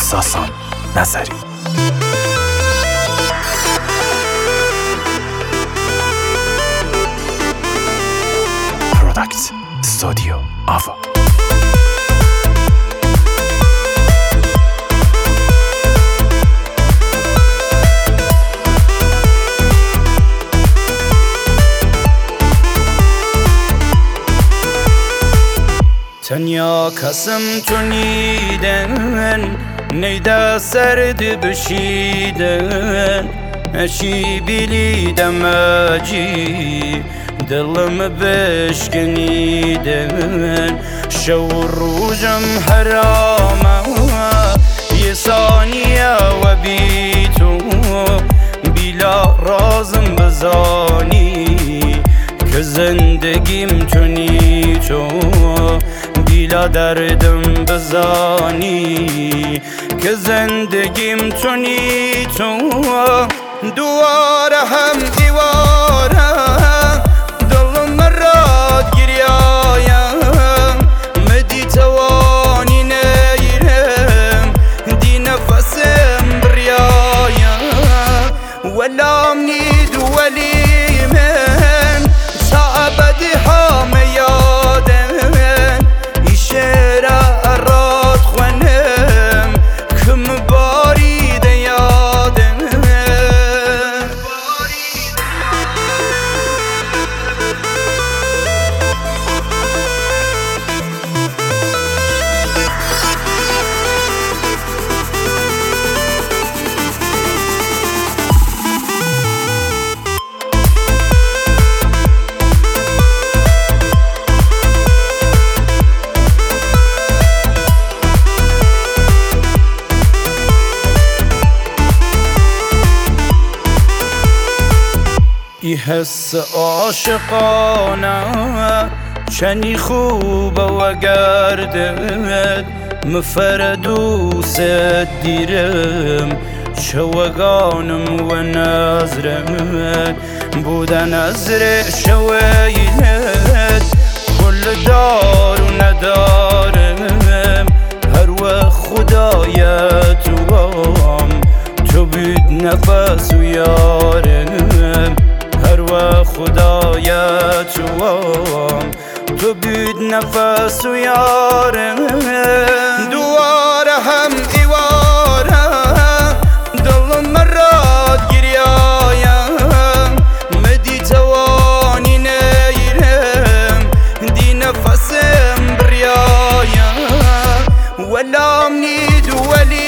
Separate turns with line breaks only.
احساسان نظری. پروداکت استودیو آوا.
تنیا کەسم تو نیدن نەیدا سرد بشیدن ئەشی بیلی دەمەجی دڵم بشکنیدن شەو ڕۆژم هەرامە یە سانیەوە بی تۆ بیلا ڕازم بزانی کە زندگیم تۆنی تۆ بیلا دردم بزانی که زندگیم تونی تو دواره هم دیواره دلم راد گریایم مدی توانی نیرم دی نفسم بریایم ولام نید ولی من تا ابدی همه یادم حس عاشقانه چنی خوبه و گردد مفر دوست دیرم شوگانم و نظرم بوده نظر شویلت کل دار و ندارم هر وقت خدایت وام تو بید نفس و یارم هر وقت خدایت وام تو بید نفس و یارم دواره هم دیواره دلم مراد گریایم مدی توانی نیرم دی نفسم بریایم ولام نید ولی